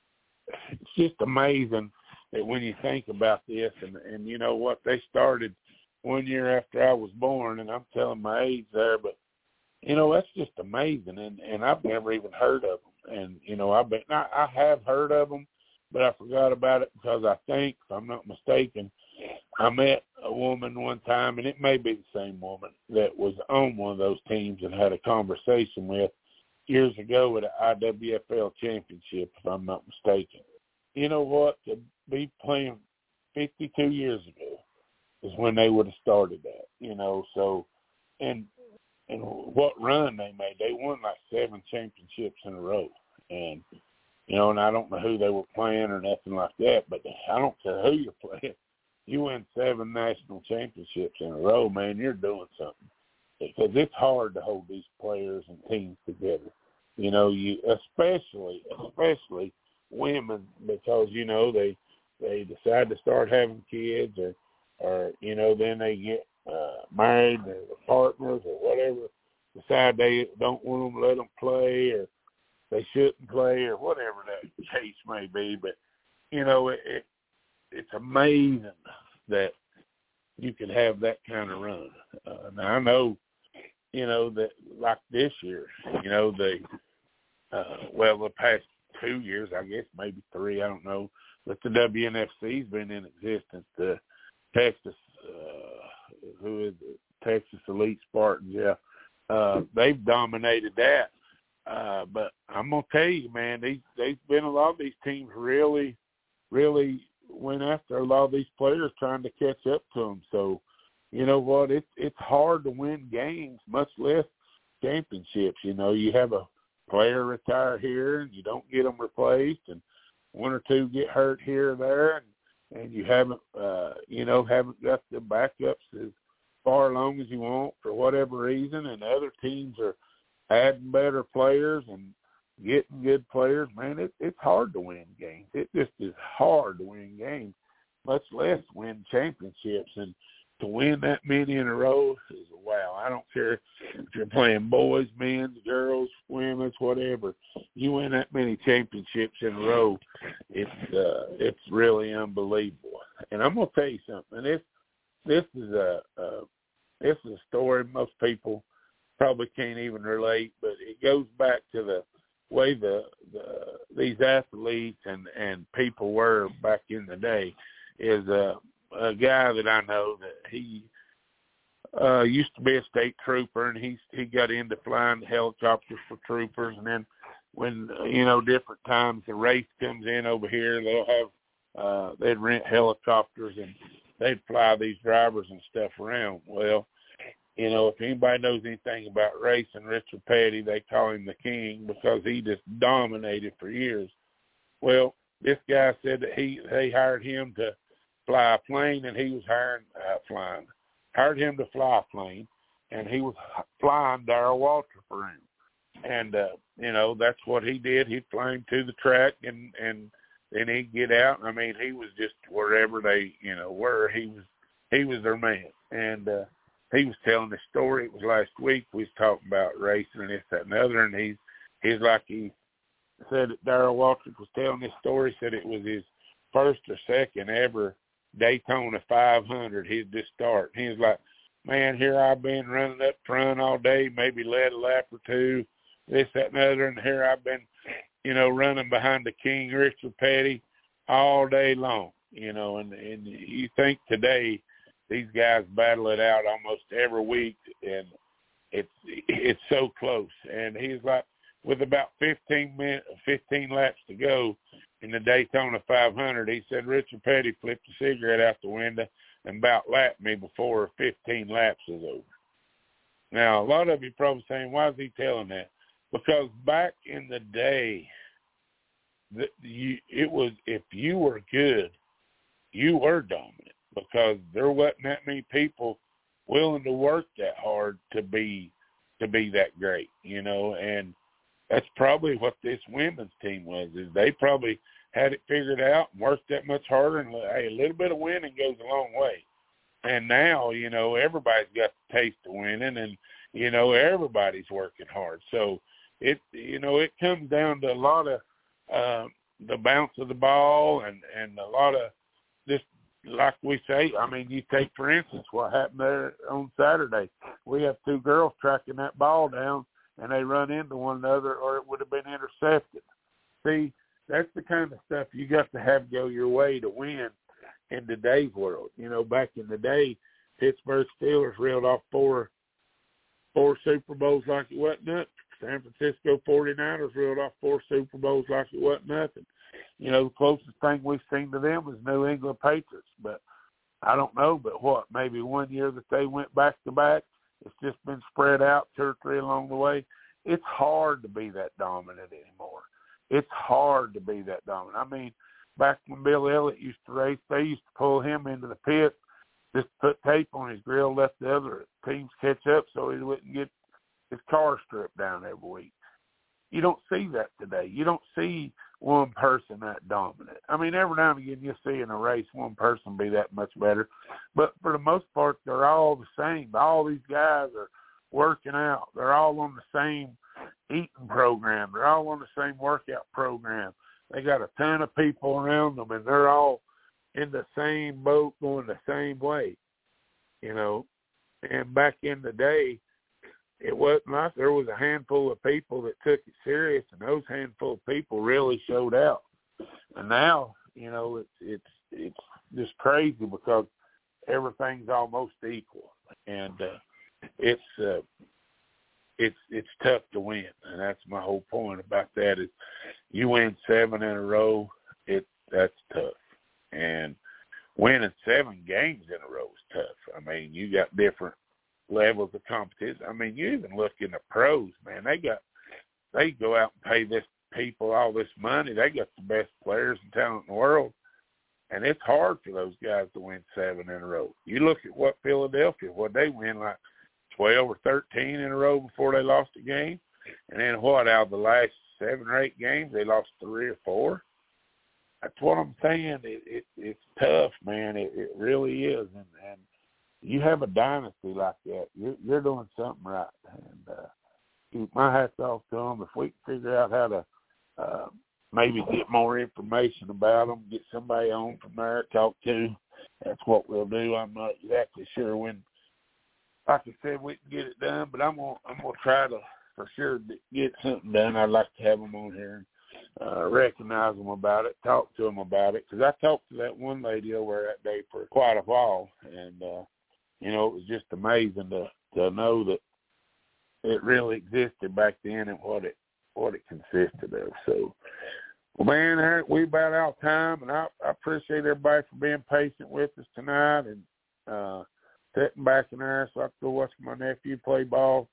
it's just amazing that when you think about this, and, and you know what, they started one year after I was born, and I'm telling my age there, but, you know, that's just amazing, and, and I've never even heard of them. And, you know, I've been, I, I have heard of them, but I forgot about it because I think, if I'm not mistaken, I met a woman one time, and it may be the same woman that was on one of those teams and had a conversation with years ago at an I W F L championship, if I'm not mistaken. You know what? To be playing fifty-two years ago is when they would have started that, you know. So, and and what run they made, they won like seven championships in a row. And, you know, and I don't know who they were playing or nothing like that, but I don't care who you're playing. You win seven national championships in a row, man, you're doing something. Because it's hard to hold these players and teams together. You know, you especially, especially women, because, you know, they they decide to start having kids or, or you know, then they get uh, married or partners or whatever, decide they don't want them to let them play or they shouldn't play or whatever that case may be. But, you know, it, it it's amazing that you can have that kind of run. Uh, now, I know, you know, that like this year, you know, they, uh, well, the past two years, I guess, maybe three, I don't know, but the W N F C's been in existence. The Texas, uh, who is it? Texas Elite Spartans, yeah. Uh, they've dominated that. Uh, but I'm going to tell you, man, these, they've been a lot of these teams really, really went after a lot of these players trying to catch up to them. So, you know what, it's it's hard to win games, much less championships. You know, you have a player retire here and you don't get them replaced, and one or two get hurt here or there, and, and you haven't, uh, you know, haven't got the backups as far along as you want for whatever reason, and other teams are adding better players and getting good players. Man, it, it's hard to win games. It just is hard to win games, much less win championships. And to win that many in a row is wow. I don't care if you're playing boys, men, girls, women's, whatever. You win that many championships in a row, it's uh, it's really unbelievable. And I'm gonna tell you something. This this is a uh, this is a story most people probably can't even relate, but it goes back to the way the, the these athletes and, and people were back in the day. Is a, a guy that I know that he uh, used to be a state trooper, and he he got into flying helicopters for troopers. And then when, you know, different times the race comes in over here, they'll have uh, they'd rent helicopters and they'd fly these drivers and stuff around. Well, you know, if anybody knows anything about racing, Richard Petty, they call him the king because he just dominated for years. Well, this guy said that he they hired him to fly a plane, and he was hiring uh, flying. Hired him to fly a plane, and he was flying Darrell Waltrip around. And, uh, you know, that's what he did. He'd fly him to the track, and, and then he'd get out. I mean, he was just wherever they, you know, were. He was he was their man. And uh, he was telling the story. It was last week. We was talking about racing and this, that, and the other, and he's, he's like he said that Darrell Waltrip was telling this story, said it was his first or second ever Daytona five hundred he'd just start. He was like, man, here I've been running up front all day, maybe led a lap or two, this, that, and the other, and here I've been, you know, running behind the king, Richard Petty, all day long, you know, and, and you think today these guys battle it out almost every week, and it's it's so close. And he's like, with about fifteen minutes, fifteen laps to go in the Daytona five hundred, he said Richard Petty flipped a cigarette out the window and about lapped me before fifteen laps was over. Now, a lot of you probably saying, why is he telling that? Because back in the day, the, you, it was, if you were good, you were dominant, because there wasn't that many people willing to work that hard to be to be that great, you know, and that's probably what this women's team was, is they probably had it figured out and worked that much harder, and hey, a little bit of winning goes a long way. And now, you know, everybody's got the taste of winning, and, you know, everybody's working hard. So it, you know, it comes down to a lot of, uh, the bounce of the ball and, and a lot of this, like we say, I mean, you take, for instance, what happened there on Saturday. We have two girls tracking that ball down, and they run into one another, or it would have been intercepted. See, that's the kind of stuff you got to have go your way to win in today's world. You know, back in the day, Pittsburgh Steelers reeled off four four Super Bowls like it wasn't nothing. San Francisco forty-niners reeled off four Super Bowls like it wasn't nothing. You know, the closest thing we've seen to them was New England Patriots. But I don't know, but what, maybe one year that they went back-to-back, it's just been spread out two or three along the way. It's hard to be that dominant anymore. It's hard to be that dominant. I mean, back when Bill Elliott used to race, they used to pull him into the pit, just put tape on his grill, let the other teams catch up so he wouldn't get his car stripped down every week. You don't see that today. You don't see one person that dominant. I mean, every now and again you see in a race one person be that much better. But for the most part, they're all the same. All these guys are working out. They're all on the same eating program. They're all on the same workout program. They got a ton of people around them, and they're all in the same boat going the same way, you know. And back in the day, it wasn't like there was a handful of people that took it serious, and those handful of people really showed out. And now, you know, it's it's it's just crazy because everything's almost equal, and uh, it's uh, it's it's tough to win, and that's my whole point about that. Is you win seven in a row, it that's tough, and winning seven games in a row is tough. I mean, you got different levels of competition. I mean, you even look in the pros, man. They got they go out and pay this people all this money. They got the best players and talent in the world, and it's hard for those guys to win seven in a row. You look at what Philadelphia, what they win like twelve or thirteen in a row before they lost a game, and then what, out of the last seven or eight games, they lost three or four. That's what I'm saying. It, it it's tough, man. It, it really is, and, and you have a dynasty like that, you're, you're doing something right. And uh, keep my hats off to them. If we can figure out how to uh, maybe get more information about them, get somebody on from there, talk to, that's what we'll do. I'm not exactly sure when, like I said, we can get it done, but I'm going I'm gonna try to, for sure, get something done. I'd like to have them on here and uh, recognize them about it, talk to them about it, because I talked to that one lady over that day for quite a while, and uh, you know, it was just amazing to, to know that it really existed back then and what it what it consisted of. So, well, man, we about out of time, and I, I appreciate everybody for being patient with us tonight and uh, sitting back in there so I can go watch my nephew play ball.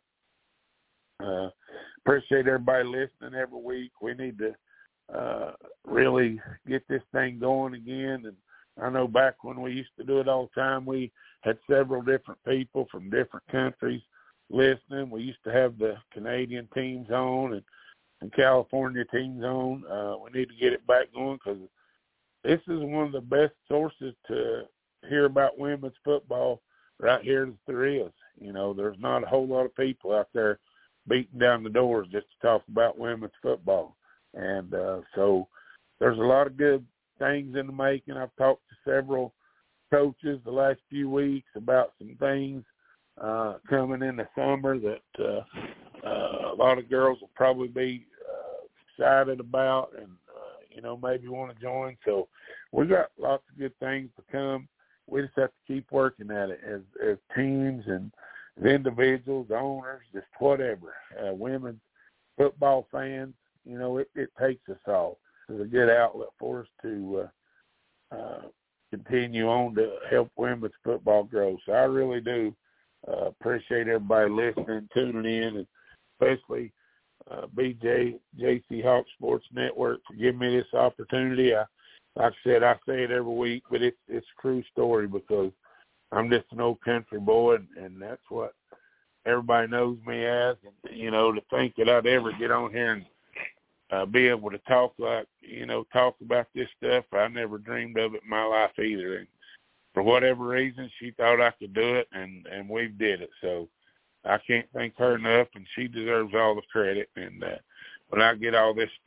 Uh, appreciate everybody listening every week. We need to uh, really get this thing going again. And I know back when we used to do it all the time, we had several different people from different countries listening. We used to have the Canadian teams on and, and California teams on. Uh, we need to get it back going because this is one of the best sources to hear about women's football right here as there is. You know, there's not a whole lot of people out there beating down the doors just to talk about women's football. And uh, so there's a lot of good things in the making. I've talked to several coaches the last few weeks about some things uh, coming in the summer that uh, uh, a lot of girls will probably be uh, excited about and, uh, you know, maybe want to join. So we got lots of good things to come. We just have to keep working at it as, as teams and as individuals, owners, just whatever, uh, women's football fans. You know, it, it takes us all. It's a good outlet for us to uh, uh, continue on to help women's football grow. So I really do uh, appreciate everybody listening, tuning in, and especially uh, B J, J C Hawk Sports Network for giving me this opportunity. I, like I said, I say it every week, but it's it's a true story because I'm just an old country boy, and, and that's what everybody knows me as. And, you know, to think that I'd ever get on here and Uh, be able to talk like, you know, talk about this stuff. I never dreamed of it in my life either. And for whatever reason, she thought I could do it, and, and we did it. So I can't thank her enough, and she deserves all the credit. And uh, when I get all this stuff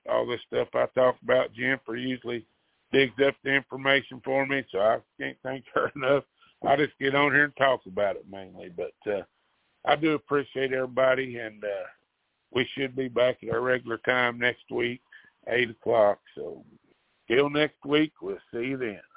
all this stuff I talk about. Jennifer usually digs up the information for me, so I can't thank her enough. I just get on here and talk about it mainly. But uh, I do appreciate everybody, and uh, we should be back at our regular time next week, eight o'clock. So till next week, we'll see you then.